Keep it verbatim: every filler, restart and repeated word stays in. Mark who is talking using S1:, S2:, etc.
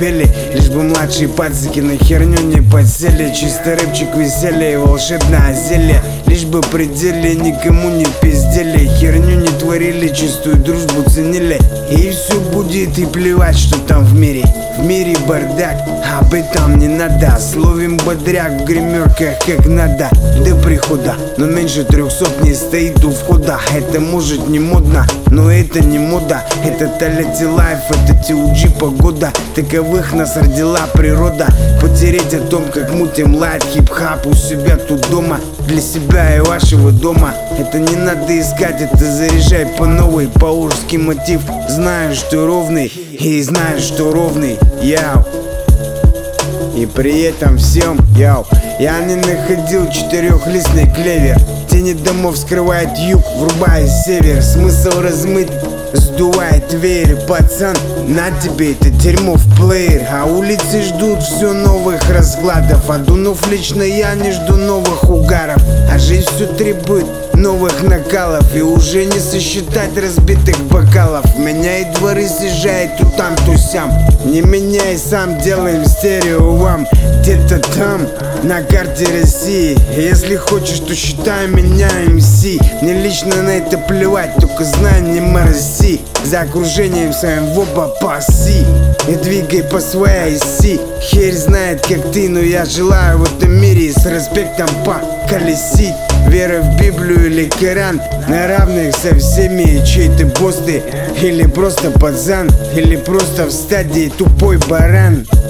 S1: пели. Лишь бы младшие пацики на херню не подсели. Чисто рэпчик, веселье и волшебное зелье. Лишь бы при деле никому не пиздели, херню не творили, чистую дружбу ценили. И все будет, и плевать, что там в мире. В мире бардак, об этом не надо. Словим бодряк в гримерках как надо до прихода. Но меньше трехсот не стоит у входа. Это может не модно, но это не мода. Это Талити Лайф, это ти о джи погода. Таковых нас родила природа. Потереть о том, как мутим лайт хип-хап у себя тут дома. Для себя и вашего дома. Это не надо искать, это заряжай по новой. Паурский мотив. Знаю, что ровный, и знаю, что ровный. Яу. И при этом всем, яу, я не находил четырехлистный клевер. Тени домов скрывает юг, врубая север. Смысл размыть, сдувает веер. Пацан, на тебе это дерьмо в плеер. А улицы ждут все новых раскладов. А Дунов лично я не жду новых угаров. А жизнь все требует новых накалов. И уже не сосчитать разбитых бокалов. Меняет дворы, съезжает то там, то сям. Не меняй сам, делаем стерео вам. Где-то там, на карте России. Если хочешь, то считай меня эм си. Мне лично на это плевать, только знай, не мороси. За окружением своим в оба паси. И двигай по своей оси. Херь знает, как ты, но я желаю в этом мире с респектом поколесить. Вера в Библию или Коран, на равных со всеми. Чей ты босс ты, или просто пацан, или просто в стадии тупой баран.